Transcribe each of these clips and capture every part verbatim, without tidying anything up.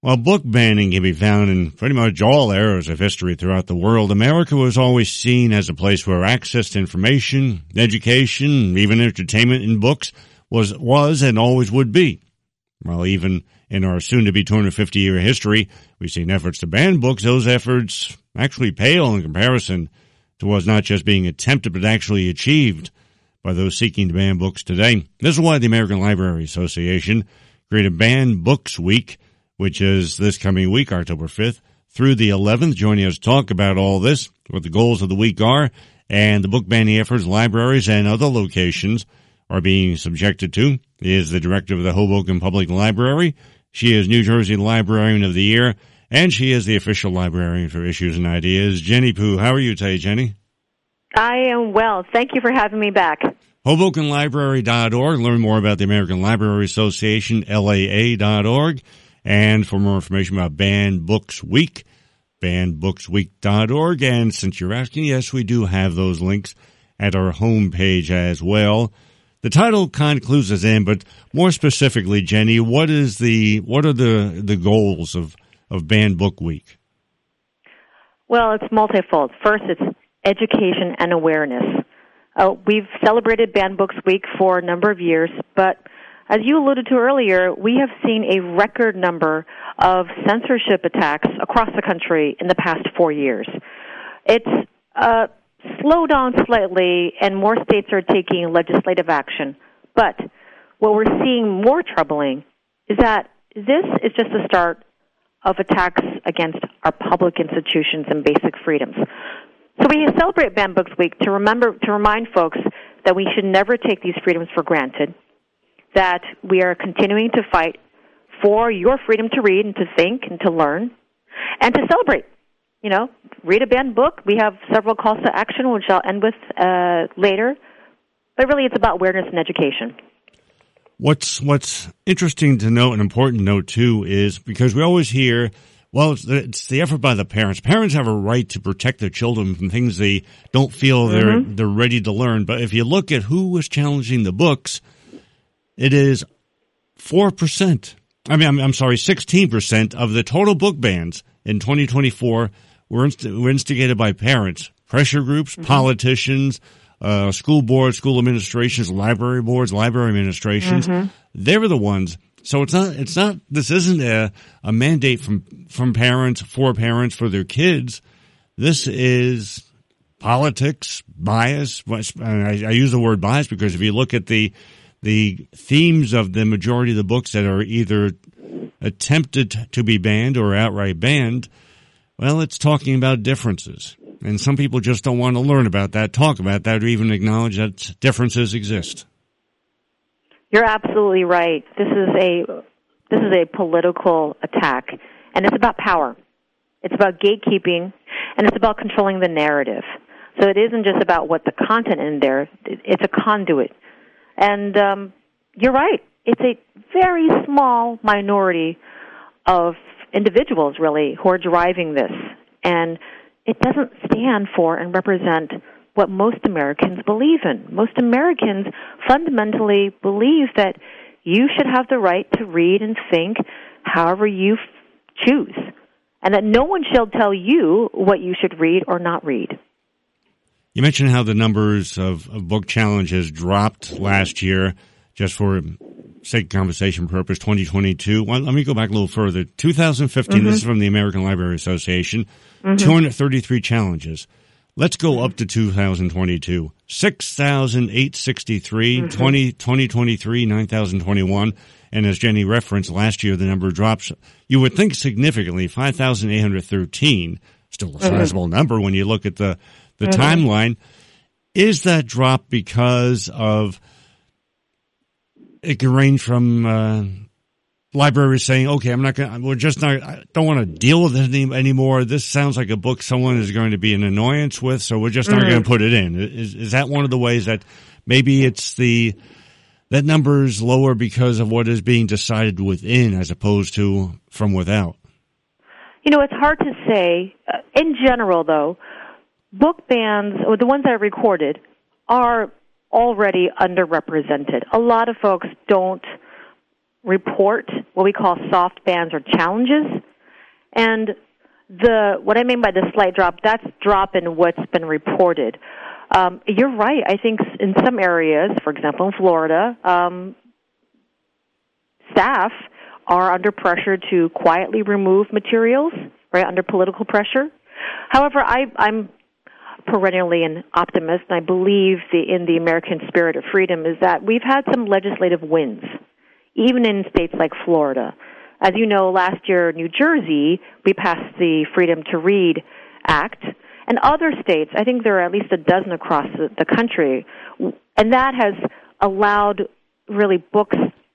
While book banning can be found in pretty much all eras of history throughout the world, America was always seen as a place where access to information, education, even entertainment in books was, was and always would be. While even in our soon-to-be two hundred fifty year history, we've seen efforts to ban books, those efforts actually pale in comparison to what's not just being attempted but actually achieved by those seeking to ban books today. This is why the American Library Association created Ban Books Week, which is this coming week, October fifth, through the eleventh. Joining us to talk about all this, what the goals of the week are, and the book banning efforts libraries and other locations are being subjected to, is the director of the Hoboken Public Library. She is New Jersey Librarian of the Year, and she is the official librarian for Issues and Ideas. Jenny Pooh, how are you today, Jenny? I am well. Thank you for having me back. Hoboken Library dot org. Learn more about the American Library Association, L A A dot org. And for more information about Ban Books Week, ban books week dot org. And since you're asking, yes, we do have those links at our homepage as well. The title kind of clues us in, but more specifically, Jenny, what is the what are the, the goals of, of Ban Book Week? Well, it's multifold. First, it's education and awareness. Uh, we've celebrated Ban Books Week for a number of years, but as you alluded to earlier, we have seen a record number of censorship attacks across the country in the past four years. It's uh, slowed down slightly, and more states are taking legislative action. But what we're seeing more troubling is that this is just the start of attacks against our public institutions and basic freedoms. So we celebrate Ban Books Week to remember, to remind folks that we should never take these freedoms for granted, that we are continuing to fight for your freedom to read and to think and to learn and to celebrate. You know, read a banned book. We have several calls to action, which I'll end with uh, later. But really, it's about awareness and education. What's what's interesting to note and important to note, too, is because we always hear, well, it's the, it's the effort by the parents. Parents have a right to protect their children from things they don't feel they're mm-hmm. they're ready to learn. But if you look at who was challenging the books, it is four percent. I mean, I'm, I'm sorry, sixteen percent of the total book bans in twenty twenty-four were, inst- were instigated by parents, pressure groups, mm-hmm. politicians, uh, school boards, school administrations, library boards, library administrations. Mm-hmm. They were the ones. So it's not, it's not, this isn't a, a mandate from, from parents, for parents, for their kids. This is politics, bias. And I, I use the word bias because if you look at the, the themes of the majority of the books that are either attempted to be banned or outright banned, well, it's talking about differences. And some people just don't want to learn about that, talk about that, or even acknowledge that differences exist. You're absolutely right. This is a this is a political attack, and it's about power. It's about gatekeeping, and it's about controlling the narrative. So it isn't just about what the content in there. It's a conduit. And um, you're right. It's a very small minority of individuals, really, who are driving this. And it doesn't stand for and represent what most Americans believe in. Most Americans fundamentally believe that you should have the right to read and think however you f- choose, and that no one shall tell you what you should read or not read. You mentioned how the numbers of, of book challenges dropped last year, just for sake of conversation purpose, twenty twenty-two. Well, let me go back a little further. two thousand fifteen, mm-hmm. This is from the American Library Association, mm-hmm. two hundred thirty-three challenges. Let's go up to two thousand twenty-two. six thousand eight hundred sixty-three, mm-hmm. twenty, twenty twenty-three, nine thousand twenty-one. And as Jenny referenced, last year the number drops, you would think significantly, five thousand eight hundred thirteen. Still a sizable mm-hmm. number when you look at the, the mm-hmm. timeline. Is that drop because of, it can range from uh, libraries saying, okay, I'm not going to, we're just not, I don't want to deal with it any, anymore. This sounds like a book someone is going to be an annoyance with, so we're just not mm-hmm. going to put it in. Is, is that one of the ways that maybe it's the, that number is lower because of what is being decided within as opposed to from without? You know, it's hard to say. Uh, in general, though, book bans, or the ones that are recorded, are already underrepresented. A lot of folks don't report what we call soft bans or challenges. And the what I mean by the slight drop, that's drop in what's been reported. Um, you're right. I think in some areas, for example, in Florida, um, staff are under pressure to quietly remove materials, right, under political pressure. However, I, I'm perennially an optimist, and I believe the, in the American spirit of freedom is that we've had some legislative wins, even in states like Florida. As you know, last year, New Jersey, we passed the Freedom to Read Act, and other states, I think there are at least a dozen across the, the country, and that has allowed really books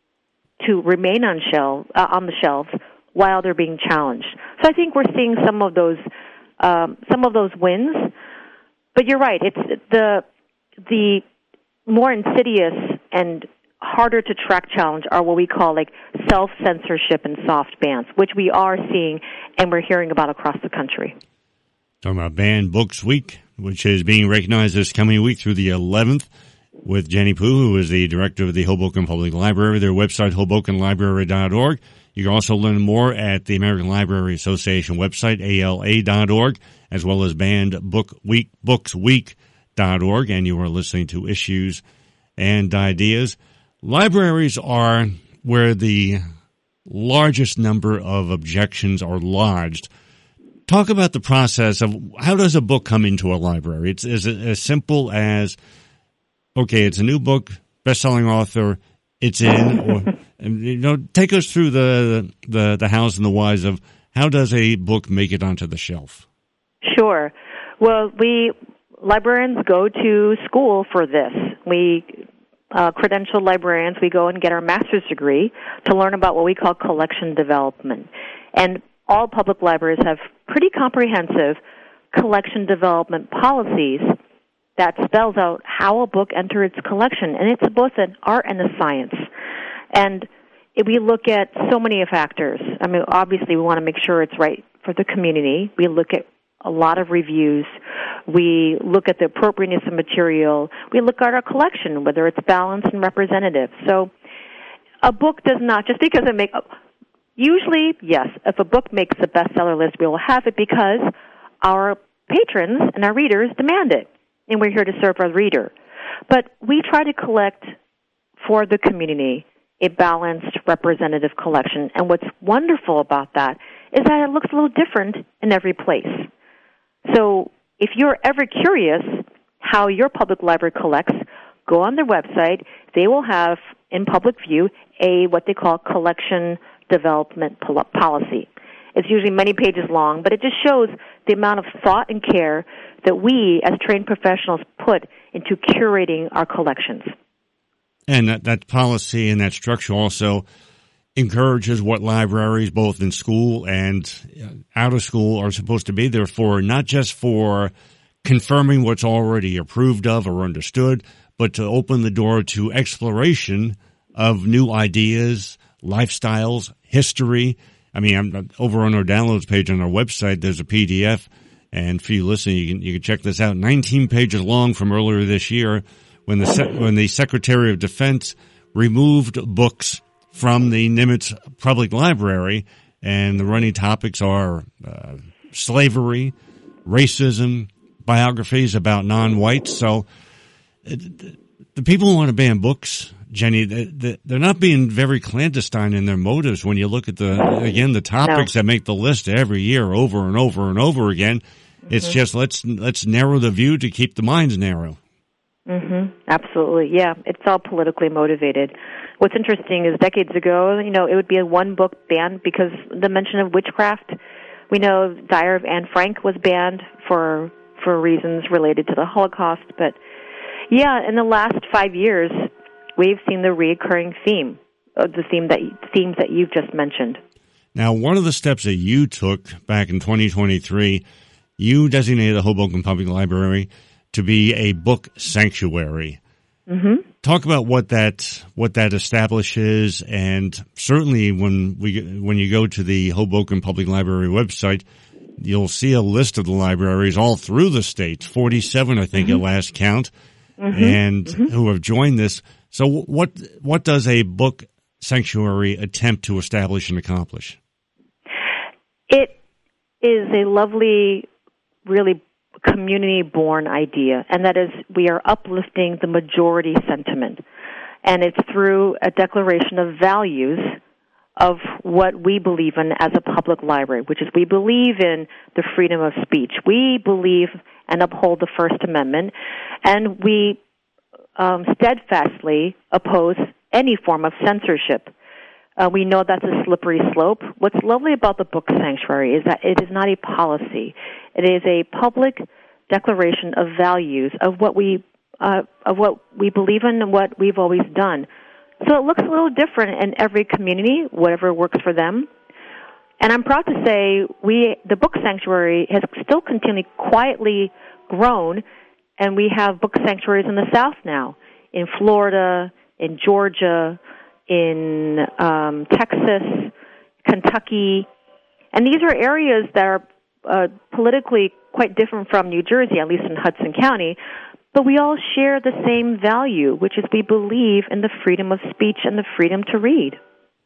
to remain on shelf uh, on the shelves while they're being challenged. So I think we're seeing some of those um, some of those wins. But you're right; it's the the more insidious and harder to track challenge are what we call like self-censorship and soft bans, which we are seeing and we're hearing about across the country. Talking about Banned Books Week, which is being recognized this coming week through the eleventh, with Jenny Pooh, who is the director of the Hoboken Public Library. Their website, hoboken library dot org. You can also learn more at the American Library Association website, A L A dot org, as well as Banned Book Week, books week dot org. And you are listening to Issues and Ideas. Libraries are where the largest number of objections are lodged. Talk about the process of how does a book come into a library? It's is it as simple as, okay, it's a new book, best-selling author, it's in, or, you know, take us through the, the, the hows and the whys of how does a book make it onto the shelf? Sure. Well, we, librarians go to school for this. We, uh, credentialed librarians, we go and get our master's degree to learn about what we call collection development. And all public libraries have pretty comprehensive collection development policies that spells out how a book enters its collection. And it's both an art and a science. And we look at so many factors. I mean, obviously, we want to make sure it's right for the community. We look at a lot of reviews. We look at the appropriateness of material. We look at our collection, whether it's balanced and representative. So a book does not, just because it makes, usually, yes, if a book makes the bestseller list, we will have it because our patrons and our readers demand it. And we're here to serve our reader. But we try to collect for the community a balanced, representative collection. And what's wonderful about that is that it looks a little different in every place. So if you're ever curious how your public library collects, go on their website. They will have, in public view, a what they call collection development policy. It's usually many pages long, but it just shows the amount of thought and care that we, as trained professionals, put into curating our collections. And that, that policy and that structure also encourages what libraries, both in school and out of school, are supposed to be there for, not just for confirming what's already approved of or understood, but to open the door to exploration of new ideas, lifestyles, history. I mean, I'm over on our downloads page on our website, there's a P D F, and for you listening, you can, you can check this out, nineteen pages long from earlier this year, when the when the Secretary of Defense removed books from the Nimitz Public Library, and the running topics are uh, slavery, racism, biographies about non-whites. So uh, the people who want to ban books, Jenny, they're not being very clandestine in their motives when you look at the, again, the topics no. that make the list every year over and over and over again. Mm-hmm. It's just let's let's narrow the view to keep the minds narrow. Mm-hmm. Absolutely, yeah. It's all politically motivated. What's interesting is decades ago, you know, it would be a one-book ban because the mention of witchcraft. We know Diary of Anne Frank was banned for for reasons related to the Holocaust. But, yeah, in the last five years, we've seen the reoccurring theme, uh, the theme that themes that you've just mentioned. Now, one of the steps that you took back in twenty twenty-three, you designated the Hoboken Public Library to be a book sanctuary. Mm-hmm. Talk about what that what that establishes, and certainly when we when you go to the Hoboken Public Library website, you'll see a list of the libraries all through the state, forty-seven, I think, mm-hmm. at last count, mm-hmm. and mm-hmm. who have joined this. So what what does a book sanctuary attempt to establish and accomplish? It is a lovely, really community-born idea, and that is we are uplifting the majority sentiment. And it's through a declaration of values of what we believe in as a public library, which is we believe in the freedom of speech. We believe and uphold the First Amendment, and we um, steadfastly oppose any form of censorship. Uh, we know that's a slippery slope. What's lovely about the Book Sanctuary is that it is not a policy. It is a public declaration of values of what we uh, of what we believe in and what we've always done. So it looks a little different in every community, whatever works for them. And I'm proud to say we, the Book Sanctuary, has still continually quietly grown, and we have book sanctuaries in the South now, in Florida, in Georgia, in um, Texas, Kentucky. And these are areas that are uh, politically quite different from New Jersey, at least in Hudson County, but we all share the same value, which is we believe in the freedom of speech and the freedom to read.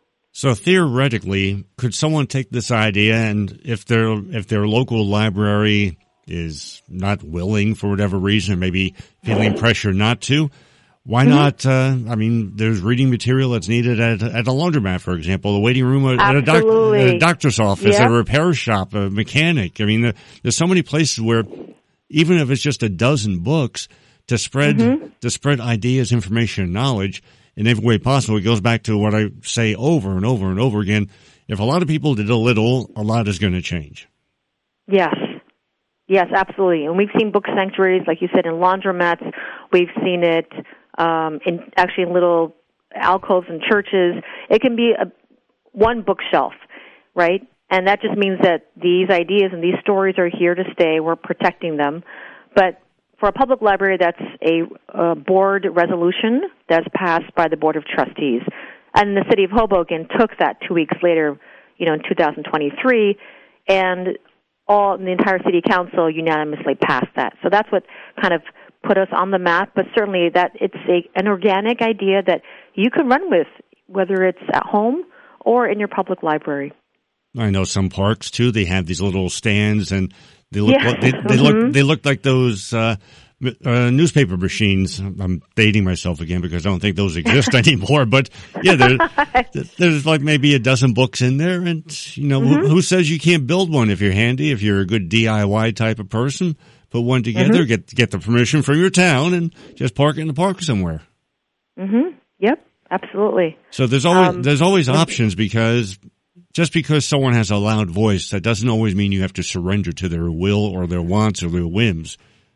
So theoretically, could someone take this idea, and if their if their local library is not willing for whatever reason, or maybe feeling pressure not to, why mm-hmm. not? Uh, I mean, there's reading material that's needed at at a laundromat, for example, a waiting room at a, doc, at a doctor's office, yep. at a repair shop, a mechanic. I mean, there's so many places where, even if it's just a dozen books, to spread mm-hmm. to spread ideas, information, and knowledge in every way possible. It goes back to what I say over and over and over again. If a lot of people did a little, a lot is going to change. Yes. Yes, absolutely. And we've seen book sanctuaries, like you said, in laundromats. We've seen it um, in actually in little alcoves in churches. It can be a, one bookshelf, right? And that just means that these ideas and these stories are here to stay. We're protecting them. But for a public library, that's a, a board resolution that's passed by the Board of Trustees. And the city of Hoboken took that two weeks later, you know, in two thousand twenty-three, and all the entire city council unanimously passed that. So that's what kind of put us on the map, but certainly that it's a, an organic idea that you can run with, whether it's at home or in your public library. I know some parks, too, they have these little stands, and They look, yeah. they, they mm-hmm. look, they look like those, uh, uh, newspaper machines. I'm dating myself again because I don't think those exist anymore. But yeah, there, there's like maybe a dozen books in there. And, you know, mm-hmm. who, who says you can't build one if you're handy, if you're a good D I Y type of person? Put one together, mm-hmm. get, get the permission from your town and just park it in the park somewhere. Mm-hmm. Yep. Absolutely. So there's always, um, there's always options, because just because someone has a loud voice, that doesn't always mean you have to surrender to their will or their wants or their whims.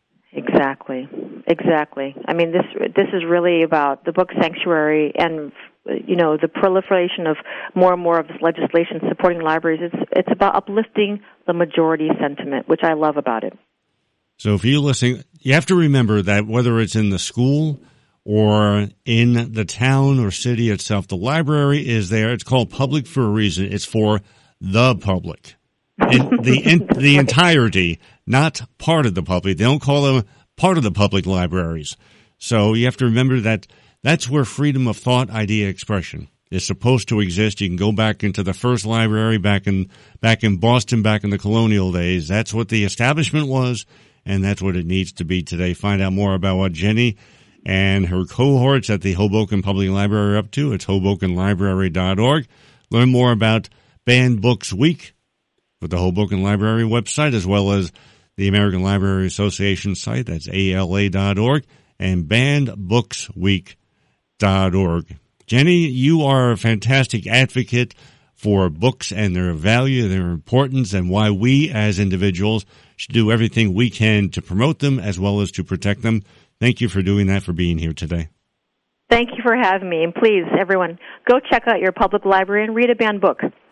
Exactly. Exactly. I mean, this this is really about the Book Sanctuary and, you know, the proliferation of more and more of this legislation supporting libraries. It's it's about uplifting the majority sentiment, which I love about it. So if you're listening, you have to remember that whether it's in the school or in the town or city itself, the library is there. It's called public for a reason. It's for the public, in the in, the entirety, not part of the public. They don't call them part of the public libraries. So you have to remember that that's where freedom of thought, idea, expression is supposed to exist. You can go back into the first library back in back in Boston, back in the colonial days. That's what the establishment was, and that's what it needs to be today. Find out more about what Jenny and her cohorts at the Hoboken Public Library are up to. It's hoboken library dot org. Learn more about Banned Books Week with the Hoboken Library website, as well as the American Library Association site. That's A L A dot org and banned books week dot org. Jenny, you are a fantastic advocate for books and their value, their importance, and why we as individuals should do everything we can to promote them as well as to protect them. Thank you for doing that, for being here today. Thank you for having me. And please, everyone, go check out your public library and read a banned book.